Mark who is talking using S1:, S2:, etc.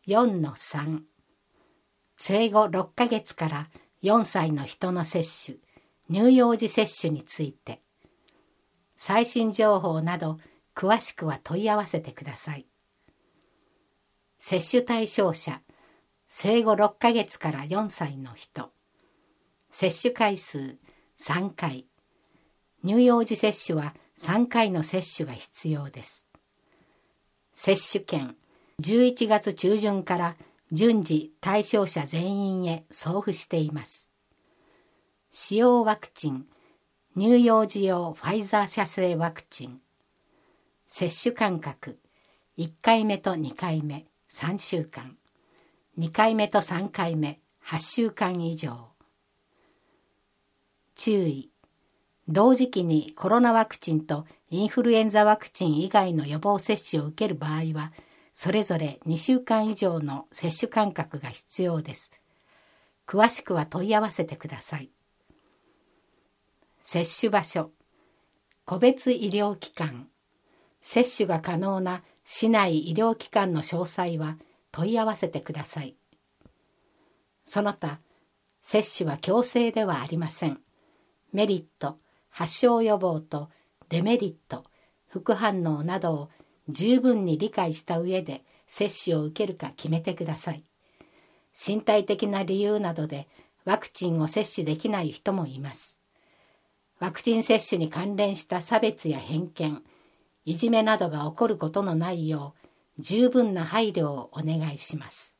S1: 4-3 生後6ヶ月から4歳の人の接種、乳幼児接種について、最新情報など詳しくは問い合わせてください。接種対象者、生後6ヶ月から4歳の人、接種回数3回、乳幼児接種は3回の接種が必要です。接種券、11月中旬から順次対象者全員へ送付しています。使用ワクチン、乳幼児用ファイザー社製ワクチン。接種間隔、1回目と2回目、3週間。2回目と3回目、8週間以上。注意。同時期にコロナワクチンとインフルエンザワクチン以外の予防接種を受ける場合は、それぞれ2週間以上の接種間隔が必要です。詳しくは問い合わせてください。接種場所、個別医療機関、接種が可能な市内医療機関の詳細は問い合わせてください。その他、接種は強制ではありません。メリット、発症予防とデメリット、副反応などを十分に理解した上で接種を受けるか決めてください。身体的な理由などでワクチンを接種できない人もいます。ワクチン接種に関連した差別や偏見、いじめなどが起こることのないよう十分な配慮をお願いします。